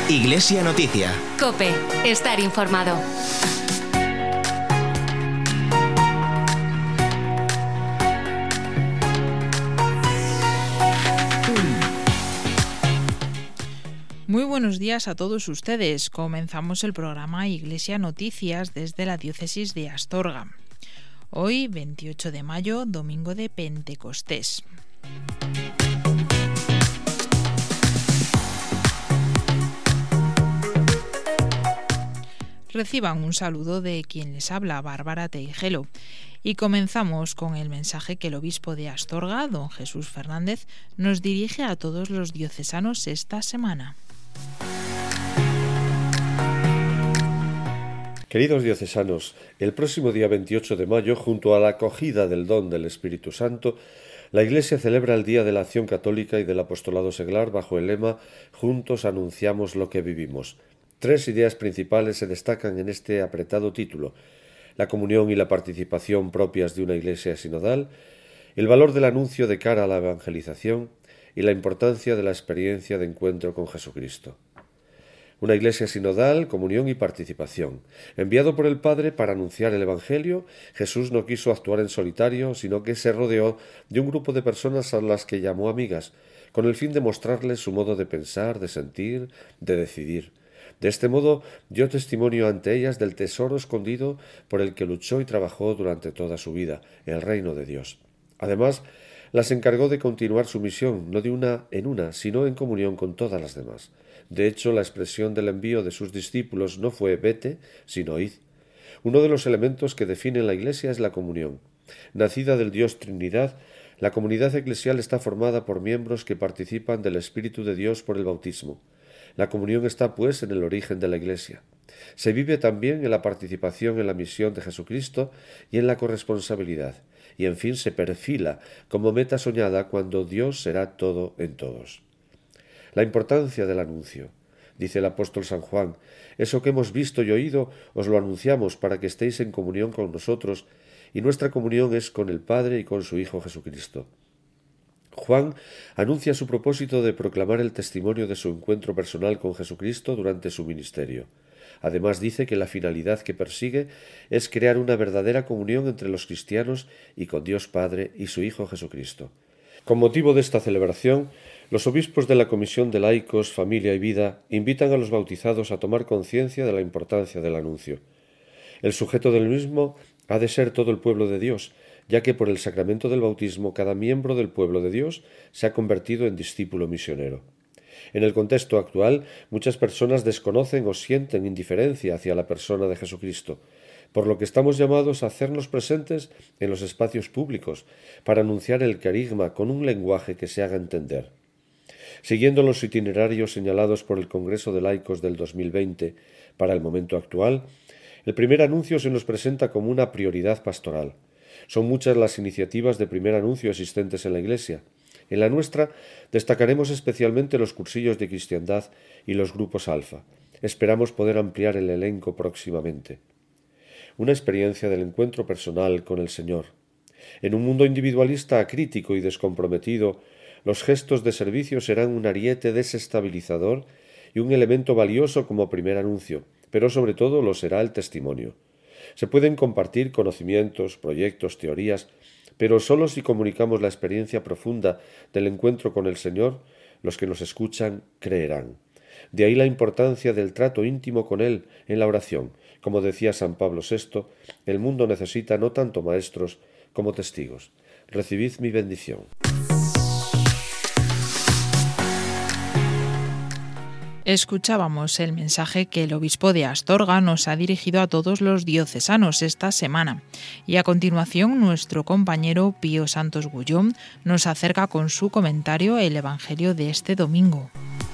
Iglesia Noticia. COPE. Estar informado. Muy buenos días a todos ustedes. Comenzamos el programa Iglesia Noticias desde la diócesis de Astorga. Hoy, 28 de mayo, domingo de Pentecostés. Reciban un saludo de quien les habla, Bárbara Teijelo. Y comenzamos con el mensaje que el obispo de Astorga, don Jesús Fernández, nos dirige a todos los diocesanos esta semana. Queridos diocesanos, el próximo día 28 de mayo, junto a la acogida del don del Espíritu Santo, la Iglesia celebra el Día de la Acción Católica y del Apostolado Seglar bajo el lema «Juntos anunciamos lo que vivimos». Tres ideas principales se destacan en este apretado título: la comunión y la participación propias de una Iglesia sinodal, el valor del anuncio de cara a la evangelización y la importancia de la experiencia de encuentro con Jesucristo. Una Iglesia sinodal, comunión y participación. Enviado por el Padre para anunciar el Evangelio, Jesús no quiso actuar en solitario, sino que se rodeó de un grupo de personas a las que llamó amigas, con el fin de mostrarles su modo de pensar, de sentir, de decidir. De este modo dio testimonio ante ellas del tesoro escondido por el que luchó y trabajó durante toda su vida, el reino de Dios. Además, las encargó de continuar su misión, no de una en una, sino en comunión con todas las demás. De hecho, la expresión del envío de sus discípulos no fue vete, sino id. Uno de los elementos que definen la Iglesia es la comunión. Nacida del Dios Trinidad, la comunidad eclesial está formada por miembros que participan del Espíritu de Dios por el bautismo. La comunión está, pues, en el origen de la Iglesia. Se vive también en la participación en la misión de Jesucristo y en la corresponsabilidad, y en fin se perfila como meta soñada cuando Dios será todo en todos. La importancia del anuncio. Dice el apóstol San Juan: eso que hemos visto y oído os lo anunciamos para que estéis en comunión con nosotros, y nuestra comunión es con el Padre y con su Hijo Jesucristo. Juan anuncia su propósito de proclamar el testimonio de su encuentro personal con Jesucristo durante su ministerio. Además dice que la finalidad que persigue es crear una verdadera comunión entre los cristianos y con Dios Padre y su Hijo Jesucristo. Con motivo de esta celebración, los obispos de la Comisión de Laicos, Familia y Vida invitan a los bautizados a tomar conciencia de la importancia del anuncio. El sujeto del mismo ha de ser todo el pueblo de Dios, ya que por el sacramento del bautismo cada miembro del pueblo de Dios se ha convertido en discípulo misionero. En el contexto actual, muchas personas desconocen o sienten indiferencia hacia la persona de Jesucristo, por lo que estamos llamados a hacernos presentes en los espacios públicos para anunciar el carigma con un lenguaje que se haga entender. Siguiendo los itinerarios señalados por el Congreso de Laicos del 2020 para el momento actual, el primer anuncio se nos presenta como una prioridad pastoral. Son muchas las iniciativas de primer anuncio existentes en la Iglesia. En la nuestra destacaremos especialmente los cursillos de cristiandad y los grupos alfa. Esperamos poder ampliar el elenco próximamente. Una experiencia del encuentro personal con el Señor. En un mundo individualista, acrítico y descomprometido, los gestos de servicio serán un ariete desestabilizador y un elemento valioso como primer anuncio, pero sobre todo lo será el testimonio. Se pueden compartir conocimientos, proyectos, teorías, pero solo si comunicamos la experiencia profunda del encuentro con el Señor, los que nos escuchan creerán. De ahí la importancia del trato íntimo con Él en la oración. Como decía San Pablo VI, el mundo necesita no tanto maestros como testigos. Recibid mi bendición. Escuchábamos el mensaje que el obispo de Astorga nos ha dirigido a todos los diocesanos esta semana. Y a continuación, nuestro compañero Pío Santos Gullón nos acerca con su comentario el Evangelio de este domingo.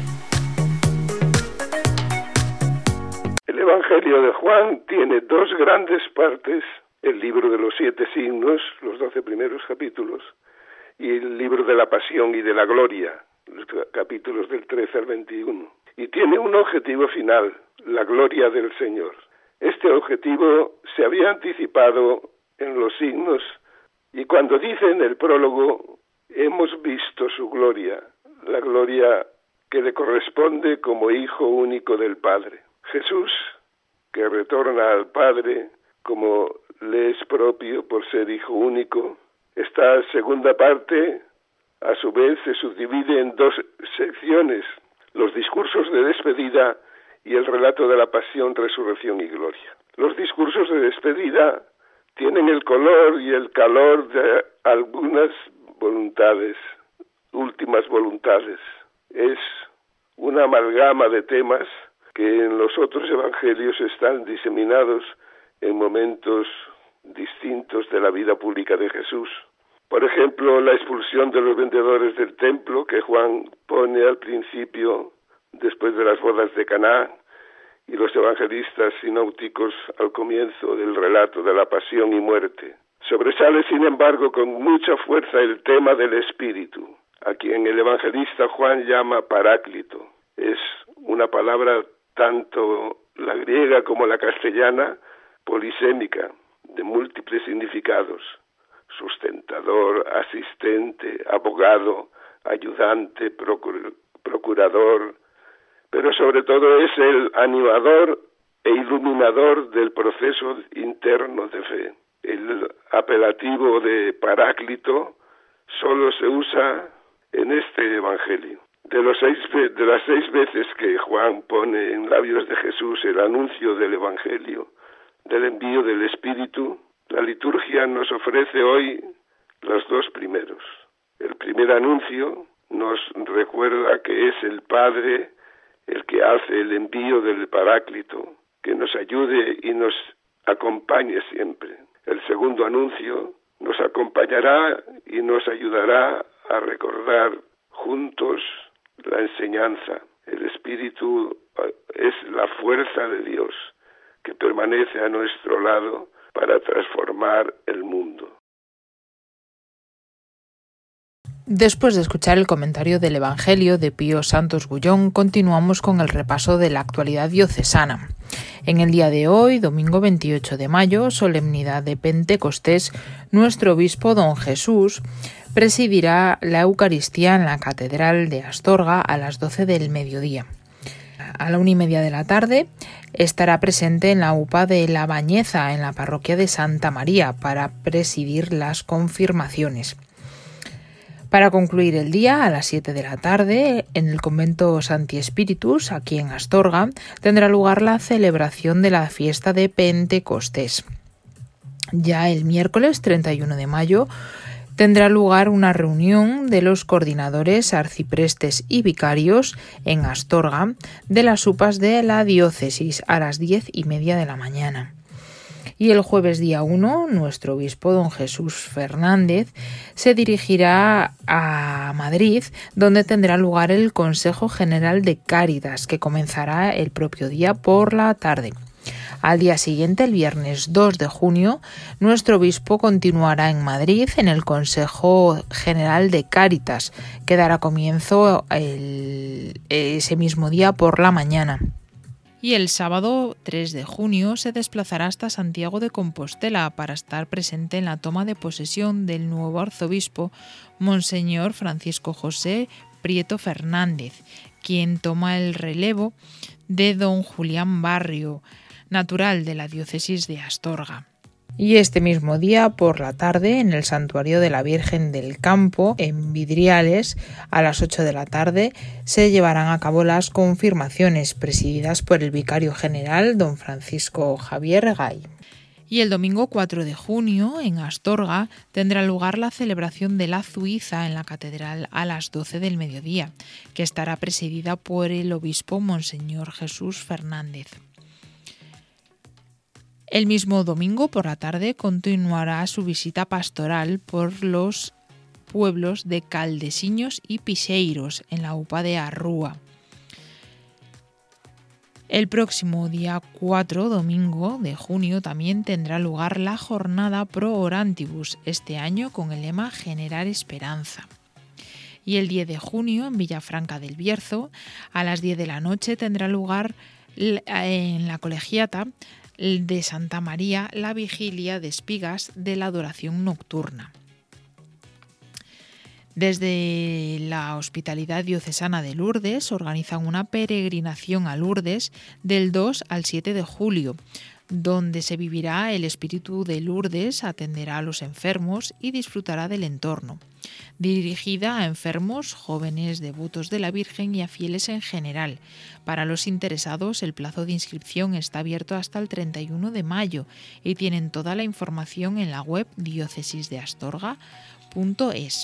El Evangelio de Juan tiene dos grandes partes: el libro de los 7 signos, los 12 primeros capítulos, y el libro de la Pasión y de la Gloria, los capítulos del 13 al 21. Y tiene un objetivo final: la gloria del Señor. Este objetivo se había anticipado en los signos, y cuando dice en el prólogo: hemos visto su gloria, la gloria que le corresponde como Hijo único del Padre. Jesús, que retorna al Padre como le es propio por ser Hijo único, esta segunda parte a su vez se subdivide en dos secciones: los discursos de despedida y el relato de la pasión, resurrección y gloria. Los discursos de despedida tienen el color y el calor de algunas voluntades, últimas voluntades. Es una amalgama de temas que en los otros evangelios están diseminados en momentos distintos de la vida pública de Jesús. Por ejemplo, la expulsión de los vendedores del templo que Juan pone al principio, después de las bodas de Caná, y los evangelistas sinópticos al comienzo del relato de la pasión y muerte. Sobresale, sin embargo, con mucha fuerza el tema del Espíritu, a quien el evangelista Juan llama Paráclito. Es una palabra, tanto la griega como la castellana, polisémica, de múltiples significados: sustentador, asistente, abogado, ayudante, procurador, pero sobre todo es el animador e iluminador del proceso interno de fe. El apelativo de Paráclito solo se usa en este evangelio. De las 6 veces que Juan pone en labios de Jesús el anuncio del evangelio, del envío del Espíritu, la liturgia nos ofrece hoy los 2 primeros. El primer anuncio nos recuerda que es el Padre el que hace el envío del Paráclito, que nos ayude y nos acompañe siempre. El segundo anuncio nos acompañará y nos ayudará a recordar juntos la enseñanza. El Espíritu es la fuerza de Dios que permanece a nuestro lado para transformar el mundo. Después de escuchar el comentario del Evangelio de Pío Santos Gullón, continuamos con el repaso de la actualidad diocesana. En el día de hoy, domingo 28 de mayo, solemnidad de Pentecostés, nuestro obispo don Jesús presidirá la Eucaristía en la Catedral de Astorga a las 12 del mediodía. A la 1:30 de la tarde estará presente en la UPA de La Bañeza, en la parroquia de Santa María, para presidir las confirmaciones. Para concluir el día, a las 7 de la tarde, en el convento Santi Spiritus, aquí en Astorga, tendrá lugar la celebración de la fiesta de Pentecostés. Ya el miércoles 31 de mayo tendrá lugar una reunión de los coordinadores, arciprestes y vicarios en Astorga de las UPAs de la diócesis a las 10:30 de la mañana. Y el jueves día 1, nuestro obispo don Jesús Fernández se dirigirá a Madrid, donde tendrá lugar el Consejo General de Cáritas, que comenzará el propio día por la tarde. Al día siguiente, el viernes 2 de junio, nuestro obispo continuará en Madrid en el Consejo General de Cáritas, que dará comienzo ese mismo día por la mañana. Y el sábado 3 de junio se desplazará hasta Santiago de Compostela para estar presente en la toma de posesión del nuevo arzobispo, Monseñor Francisco José Prieto Fernández, quien toma el relevo de don Julián Barrio, natural de la diócesis de Astorga. Y este mismo día, por la tarde, en el Santuario de la Virgen del Campo, en Vidriales, a las 8 de la tarde, se llevarán a cabo las confirmaciones, presididas por el vicario general, don Francisco Javier Gay. Y el domingo 4 de junio, en Astorga, tendrá lugar la celebración de la Zuiza en la Catedral a las 12 del mediodía, que estará presidida por el obispo Monseñor Jesús Fernández. El mismo domingo por la tarde continuará su visita pastoral por los pueblos de Caldesiños y Piseiros, en la UPA de Arrúa. El próximo día 4, domingo de junio, también tendrá lugar la jornada Pro Orantibus, este año con el lema Generar Esperanza. Y el 10 de junio, en Villafranca del Bierzo, a las 10 de la noche, tendrá lugar en la colegiata de Santa María la vigilia de espigas de la adoración nocturna. Desde la Hospitalidad Diocesana de Lourdes organizan una peregrinación a Lourdes del 2 al 7 de julio, donde se vivirá el espíritu de Lourdes, atenderá a los enfermos y disfrutará del entorno. Dirigida a enfermos, jóvenes devotos de la Virgen y a fieles en general. Para los interesados, el plazo de inscripción está abierto hasta el 31 de mayo y tienen toda la información en la web diocesisdeastorga.es.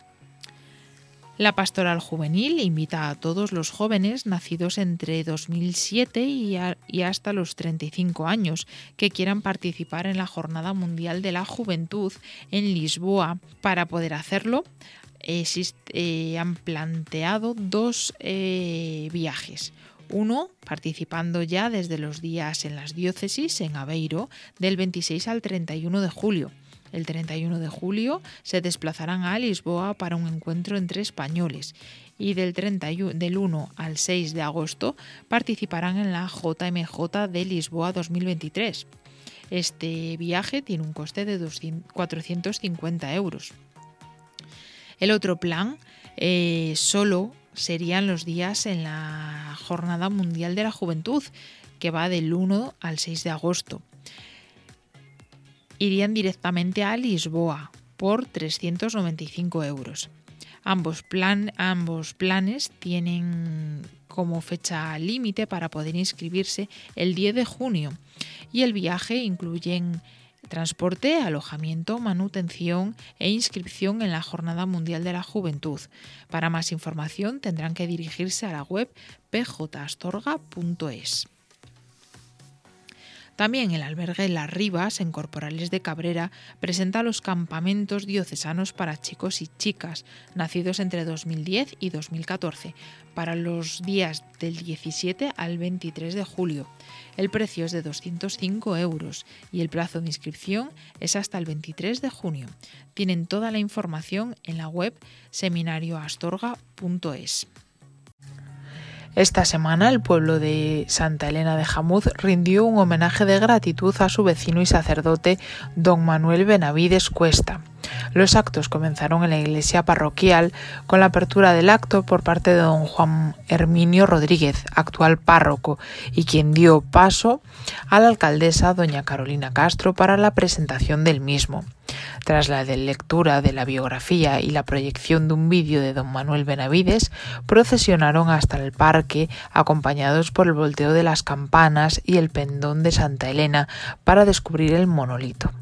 La Pastoral Juvenil invita a todos los jóvenes nacidos entre 2007 y hasta los 35 años que quieran participar en la Jornada Mundial de la Juventud en Lisboa. Para poder hacerlo, han planteado 2 viajes. Uno, participando ya desde los días en las diócesis, en Aveiro, del 26 al 31 de julio. El 31 de julio se desplazarán a Lisboa para un encuentro entre españoles y del 1 al 6 de agosto participarán en la JMJ de Lisboa 2023. Este viaje tiene un coste de 450 euros. El otro plan solo serían los días en la Jornada Mundial de la Juventud, que va del 1 al 6 de agosto. Irían directamente a Lisboa por 395 euros. Ambos planes tienen como fecha límite para poder inscribirse el 10 de junio y el viaje incluye transporte, alojamiento, manutención e inscripción en la Jornada Mundial de la Juventud. Para más información tendrán que dirigirse a la web pjastorga.es. También el albergue Las Rivas, en Corporales de Cabrera, presenta los campamentos diocesanos para chicos y chicas, nacidos entre 2010 y 2014, para los días del 17 al 23 de julio. El precio es de 205 euros y el plazo de inscripción es hasta el 23 de junio. Tienen toda la información en la web seminarioastorga.es. Esta semana el pueblo de Santa Elena de Jamuz rindió un homenaje de gratitud a su vecino y sacerdote don Manuel Benavides Cuesta. Los actos comenzaron en la iglesia parroquial con la apertura del acto por parte de don Juan Herminio Rodríguez, actual párroco, y quien dio paso a la alcaldesa doña Carolina Castro para la presentación del mismo. Tras la lectura de la biografía y la proyección de un vídeo de don Manuel Benavides, procesionaron hasta el parque acompañados por el volteo de las campanas y el pendón de Santa Elena para descubrir el monolito.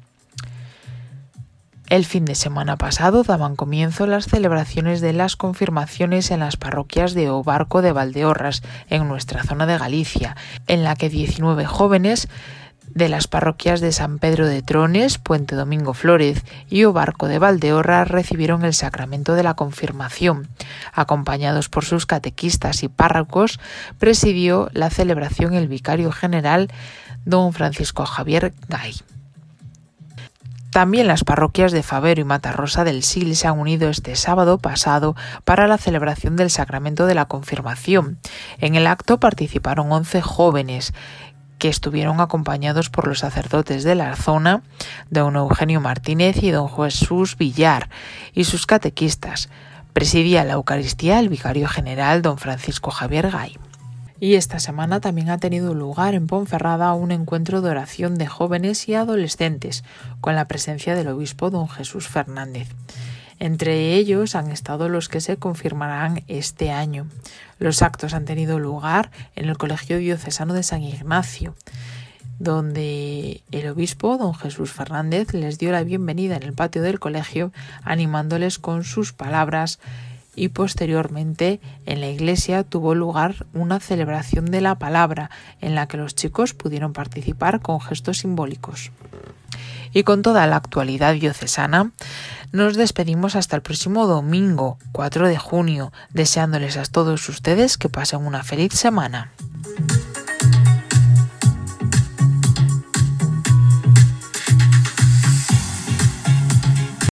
El fin de semana pasado daban comienzo las celebraciones de las confirmaciones en las parroquias de Obarco de Valdeorras, en nuestra zona de Galicia, en la que 19 jóvenes de las parroquias de San Pedro de Trones, Puente Domingo Flórez y Obarco de Valdeorras recibieron el sacramento de la confirmación. Acompañados por sus catequistas y párrocos, presidió la celebración el vicario general don Francisco Javier Gay. También las parroquias de Favero y Matarrosa del Sil se han unido este sábado pasado para la celebración del sacramento de la confirmación. En el acto participaron 11 jóvenes que estuvieron acompañados por los sacerdotes de la zona, don Eugenio Martínez y don Jesús Villar, y sus catequistas. Presidía la Eucaristía el vicario general don Francisco Javier Gay. Y esta semana también ha tenido lugar en Ponferrada un encuentro de oración de jóvenes y adolescentes, con la presencia del obispo don Jesús Fernández. Entre ellos han estado los que se confirmarán este año. Los actos han tenido lugar en el Colegio Diocesano de San Ignacio, donde el obispo don Jesús Fernández les dio la bienvenida en el patio del colegio, animándoles con sus palabras, y posteriormente en la iglesia tuvo lugar una celebración de la palabra en la que los chicos pudieron participar con gestos simbólicos. Y con toda la actualidad diocesana, nos despedimos hasta el próximo domingo, 4 de junio, deseándoles a todos ustedes que pasen una feliz semana.